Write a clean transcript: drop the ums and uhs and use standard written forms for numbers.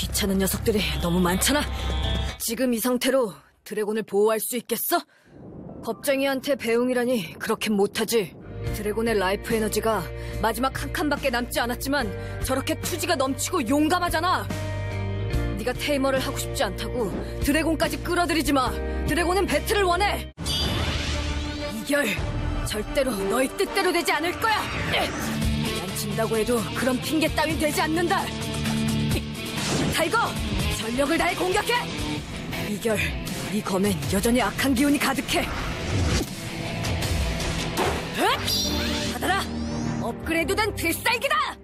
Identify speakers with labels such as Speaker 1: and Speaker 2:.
Speaker 1: 귀찮은 녀석들이 너무 많잖아. 지금 이 상태로 드래곤을 보호할 수 있겠어? 겁쟁이한테 배웅이라니 그렇게 못하지. 드래곤의 라이프 에너지가 마지막 한 칸밖에 남지 않았지만 저렇게 투지가 넘치고 용감하잖아. 네가 테이머를 하고 싶지 않다고 드래곤까지 끌어들이지 마. 드래곤은 배틀을 원해. 이결, 절대로 너희 뜻대로 되지 않을 거야. 난 진다고 해도 그런 핑계 따윈 되지 않는다. 타이거, 전력을 다해 공격해. 이결, 네 검엔 여전히 악한 기운이 가득해. 받아라! 업그레이드된 필살기다!